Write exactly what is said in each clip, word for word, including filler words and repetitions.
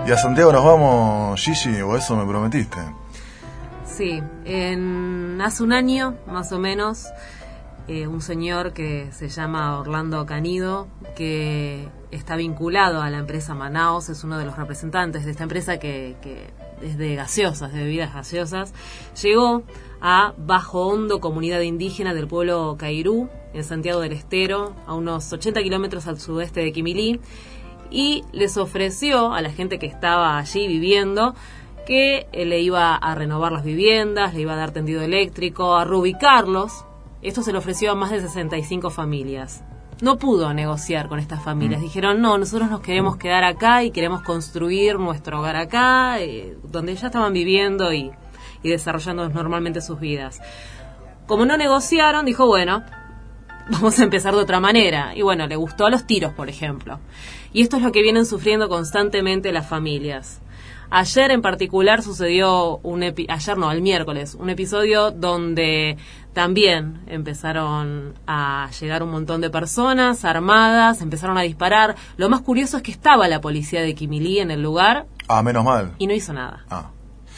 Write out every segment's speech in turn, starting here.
¿Y a Santiago nos vamos, Gigi, o eso me prometiste? Sí, en, hace un año, más o menos, eh, un señor que se llama Orlando Canido, que está vinculado a la empresa Manaos, es uno de los representantes de esta empresa que, que es de gaseosas, de bebidas gaseosas, llegó a Bajo Hondo, comunidad indígena del pueblo Cairú, en Santiago del Estero, a unos ochenta kilómetros al sudeste de Quimilí, y les ofreció a la gente que estaba allí viviendo que eh, le iba a renovar las viviendas, le iba a dar tendido eléctrico, a reubicarlos. Esto se le ofreció a más de sesenta y cinco familias. No pudo negociar con estas familias. Dijeron, no, nosotros nos queremos quedar acá y queremos construir nuestro hogar acá, eh, donde ya estaban viviendo y, y desarrollando normalmente sus vidas. Como no negociaron, dijo, bueno, vamos a empezar de otra manera. Y bueno, le gustó a los tiros, por ejemplo. Y esto es lo que vienen sufriendo constantemente las familias. Ayer en particular sucedió, un epi- ayer no, el miércoles, un episodio donde también empezaron a llegar un montón de personas armadas, empezaron a disparar. Lo más curioso es que estaba la policía de Quimilí en el lugar. Ah, menos mal. Y no hizo nada. Ah.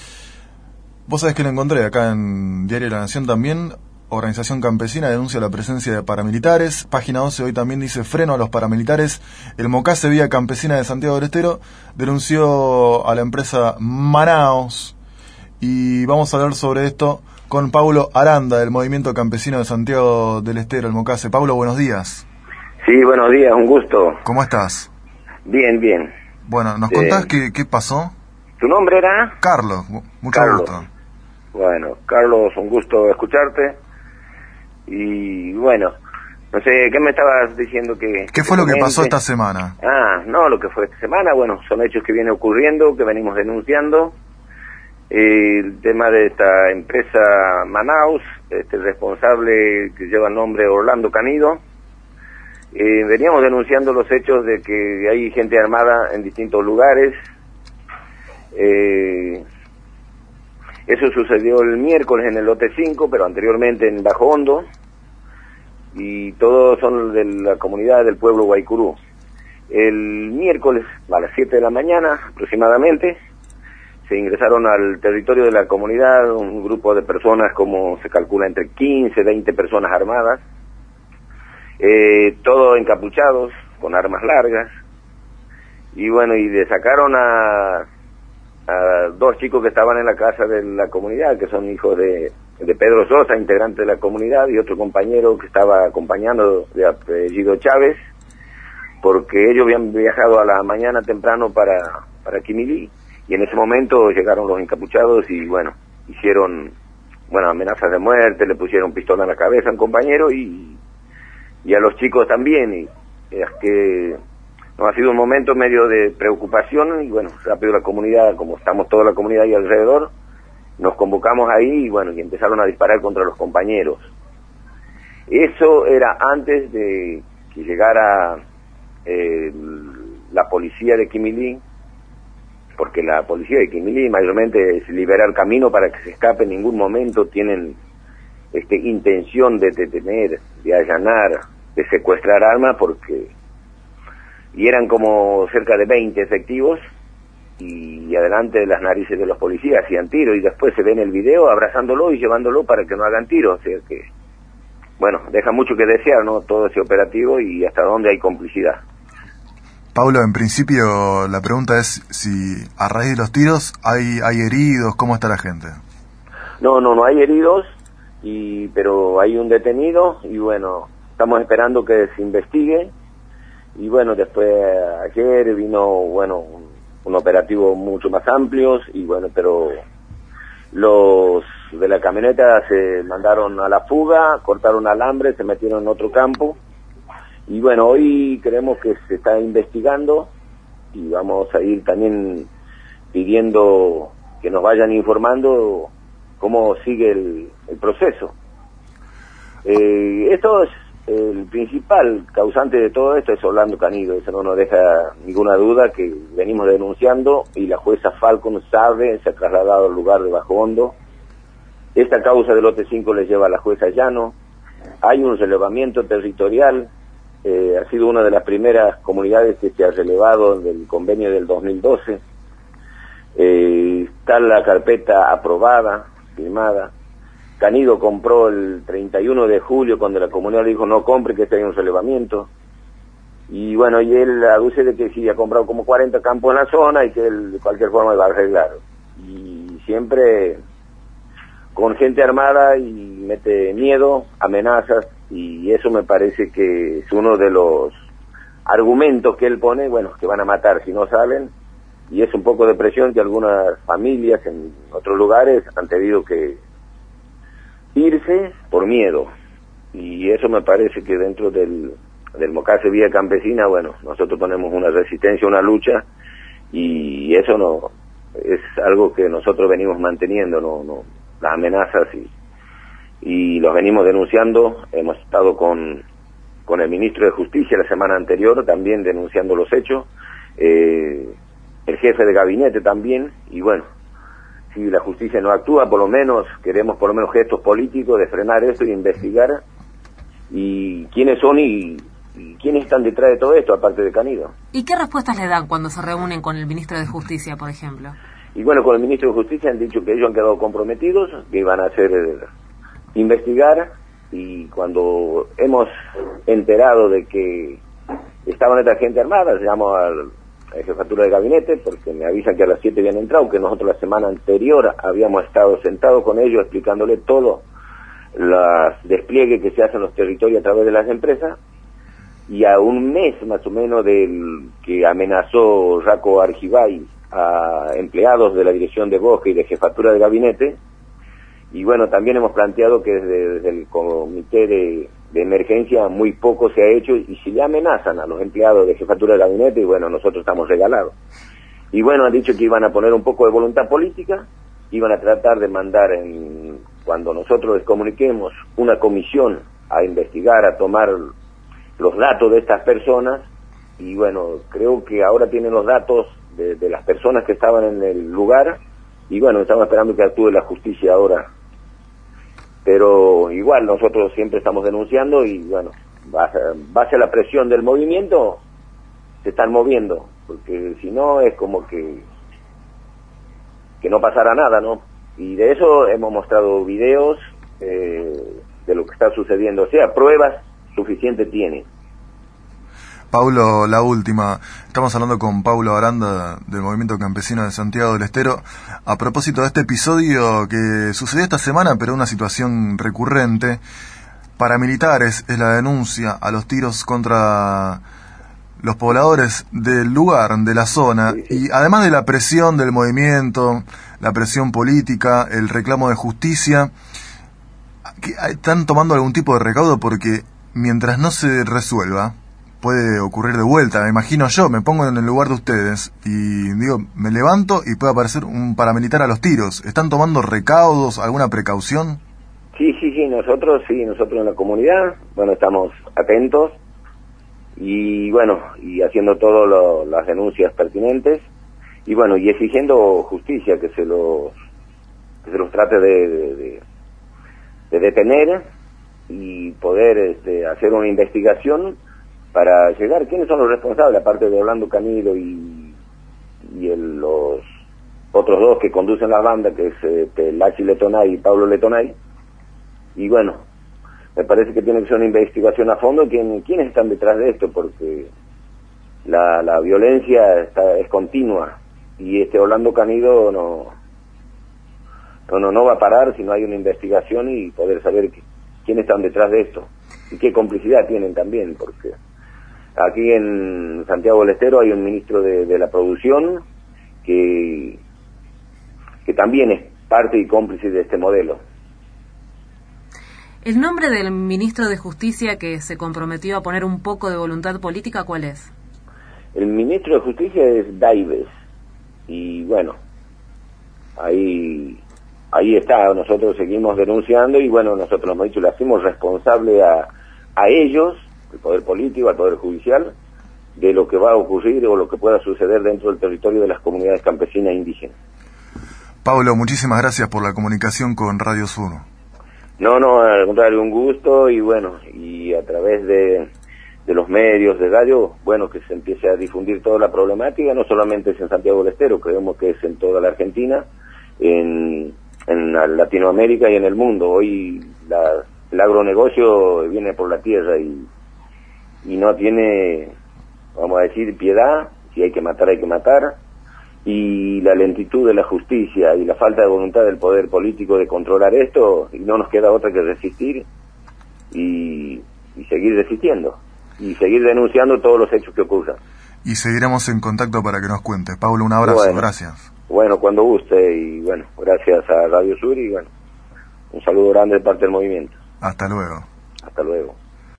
Vos sabés que lo encontré acá en Diario La Nación también. Organización campesina denuncia la presencia de paramilitares. Página doce hoy también dice freno a los paramilitares. El Mocase Vía Campesina de Santiago del Estero denunció a la empresa Manaos. Y vamos a hablar sobre esto con Paulo Aranda, del Movimiento Campesino de Santiago del Estero, el Mocase. Paulo, buenos días. Sí, buenos días, un gusto. ¿Cómo estás? Bien, bien. Bueno, ¿nos Eh, contás qué, qué pasó? ¿Tu nombre era? Carlos, mucho Carlos. gusto. Bueno, Carlos, un gusto escucharte. Y bueno, no sé, ¿qué me estabas diciendo que... ¿Qué fue lo que pasó esta semana? Ah, no, lo que fue esta semana, bueno, son hechos que vienen ocurriendo, que venimos denunciando. Eh, el tema de esta empresa Manaos, este responsable que lleva el nombre Orlando Canido. Eh, veníamos denunciando los hechos de que hay gente armada en distintos lugares. Eh, eso sucedió el miércoles en el lote cinco, pero anteriormente en Bajo Hondo. Y todos son de la comunidad del pueblo Guaycurú. El miércoles a las siete de la mañana aproximadamente se ingresaron al territorio de la comunidad un grupo de personas, como se calcula entre quince, veinte personas armadas, eh, todos encapuchados con armas largas, y bueno, y le sacaron a, a dos chicos que estaban en la casa de la comunidad, que son hijos de de Pedro Sosa, integrante de la comunidad, y otro compañero que estaba acompañando, de apellido Chávez, porque ellos habían viajado a la mañana temprano para, para Quimilí, y en ese momento llegaron los encapuchados y bueno, hicieron, bueno, amenazas de muerte, le pusieron pistola en la cabeza a un compañero y, y a los chicos también, y es que no, ha sido un momento medio de preocupación, y bueno, rápido la comunidad, como estamos toda la comunidad ahí alrededor, nos convocamos ahí y bueno, y empezaron a disparar contra los compañeros. Eso era antes de que llegara eh, la policía de Quimilí, porque la policía de Quimilí mayormente es liberar camino para que se escape. En ningún momento tienen este, intención de detener, de allanar, de secuestrar armas, porque y eran como cerca de veinte efectivos, y adelante de las narices de los policías hacían tiro, y después se ve en el video abrazándolo y llevándolo para que no hagan tiro. O sea que, bueno, deja mucho que desear, ¿no?, todo ese operativo y hasta dónde hay complicidad. Paulo, en principio la pregunta es si a raíz de los tiros hay hay heridos, ¿cómo está la gente? No, no, no hay heridos, y pero hay un detenido, y bueno, estamos esperando que se investigue. Y bueno, después ayer vino, bueno, un, un operativo mucho más amplio, y bueno, pero los de la camioneta se mandaron a la fuga, cortaron alambre, se metieron en otro campo, y bueno, hoy creemos que se está investigando, y vamos a ir también pidiendo que nos vayan informando cómo sigue el, el proceso. Eh, esto es el principal causante de todo esto, es Orlando Canido, eso no nos deja ninguna duda, que venimos denunciando, y la jueza Falcon sabe, se ha trasladado al lugar de Bajo Hondo. Esta causa del lote cinco le lleva a la jueza Llano. Hay un relevamiento territorial, eh, ha sido una de las primeras comunidades que se ha relevado del convenio del dos mil doce, Eh, está la carpeta aprobada, firmada. Canido compró el treinta y uno de julio cuando la comunidad dijo no compre, que este hay un relevamiento. Y bueno, y él aduce de que sí ha comprado como cuarenta campos en la zona y que él de cualquier forma va a arreglar. Y siempre con gente armada y mete miedo, amenazas, y eso me parece que es uno de los argumentos que él pone, bueno, que van a matar si no salen, y es un poco de presión que algunas familias en otros lugares han tenido que irse por miedo, y eso me parece que dentro del, del Mocase Vía Campesina, bueno, nosotros ponemos una resistencia, una lucha, y eso no es algo que nosotros venimos manteniendo, no, no las amenazas y, y los venimos denunciando. Hemos estado con, con el ministro de Justicia la semana anterior también denunciando los hechos, eh, el jefe de gabinete también, y bueno, si la justicia no actúa, por lo menos queremos por lo menos gestos políticos de frenar esto y investigar y quiénes son y, y quiénes están detrás de todo esto, aparte de Canido. ¿Y qué respuestas le dan cuando se reúnen con el ministro de Justicia, por ejemplo? Y bueno, con el ministro de Justicia han dicho que ellos han quedado comprometidos, que iban a hacer eh, investigar, y cuando hemos enterado de que estaban esta gente armada, llamo a la jefatura de gabinete, porque me avisan que a las siete habían entrado, que nosotros la semana anterior habíamos estado sentados con ellos explicándole todo los despliegues que se hacen en los territorios a través de las empresas, y a un mes más o menos del que amenazó Raco Argibay a empleados de la Dirección de Bosque y de Jefatura de Gabinete, y bueno, también hemos planteado que desde, desde el Comité de, de Emergencia muy poco se ha hecho, y si le amenazan a los empleados de Jefatura de Gabinete, y bueno, nosotros estamos regalados. Y bueno, han dicho que iban a poner un poco de voluntad política, iban a tratar de mandar, en, cuando nosotros les comuniquemos, una comisión a investigar, a tomar los datos de estas personas, y bueno, creo que ahora tienen los datos de, de las personas que estaban en el lugar, y bueno, estamos esperando que actúe la justicia ahora. Pero igual nosotros siempre estamos denunciando, y bueno, base, base a la presión del movimiento se están moviendo, porque si no es como que que no pasara nada, ¿no? Y de eso hemos mostrado videos eh, de lo que está sucediendo, o sea, pruebas suficientes tiene. Paulo, la última. Estamos hablando con Paulo Aranda del Movimiento Campesino de Santiago del Estero a propósito de este episodio que sucedió esta semana, pero una situación recurrente. Paramilitares es la denuncia a los tiros contra los pobladores del lugar, de la zona, y además de la presión del movimiento, la presión política, el reclamo de justicia, ¿están tomando algún tipo de recaudo? Porque mientras no se resuelva, puede ocurrir de vuelta. Me imagino yo, me pongo en el lugar de ustedes y digo, me levanto y puede aparecer un paramilitar a los tiros. ¿Están tomando recaudos, alguna precaución? Sí, sí, sí, nosotros, sí, nosotros en la comunidad, bueno, estamos atentos y bueno, y haciendo todas las denuncias pertinentes y bueno, y exigiendo justicia, que se los que se los trate de, de, de, de detener y poder este, hacer una investigación para llegar quiénes son los responsables, aparte de Orlando Canido y, y el, los otros dos que conducen la banda, que es este, Lachi Letonay y Pablo Letonay. Y bueno, me parece que tiene que ser una investigación a fondo quién, quiénes están detrás de esto, porque la, la violencia está, es continua, y este Orlando Canido no, no, no, no va a parar si no hay una investigación y poder saber qué, quiénes están detrás de esto y qué complicidad tienen también, porque aquí en Santiago del Estero hay un ministro de, de la producción que, que también es parte y cómplice de este modelo. ¿El nombre del ministro de Justicia que se comprometió a poner un poco de voluntad política, cuál es? El ministro de Justicia es Daives, y bueno, ahí ahí está, nosotros seguimos denunciando, y bueno, nosotros lo hemos dicho, le hacemos responsable a, a ellos, el Poder Político, al Poder Judicial, de lo que va a ocurrir o lo que pueda suceder dentro del territorio de las comunidades campesinas e indígenas. Pablo, muchísimas gracias por la comunicación con Radio Sur. No, no, al contrario, un gusto, y bueno, y a través de, de los medios de radio, bueno, que se empiece a difundir toda la problemática, no solamente es en Santiago del Estero, creemos que es en toda la Argentina, en, en Latinoamérica y en el mundo. Hoy la, el agronegocio viene por la tierra y, y no tiene, vamos a decir, piedad. Si hay que matar, hay que matar, y la lentitud de la justicia y la falta de voluntad del poder político de controlar esto, y no nos queda otra que resistir y, y seguir resistiendo y seguir denunciando todos los hechos que ocurran. Y seguiremos en contacto para que nos cuentes. Pablo, un abrazo, bueno, gracias. Bueno, cuando guste, y bueno, gracias a Radio Sur, y bueno, un saludo grande de parte del movimiento. Hasta luego. Hasta luego.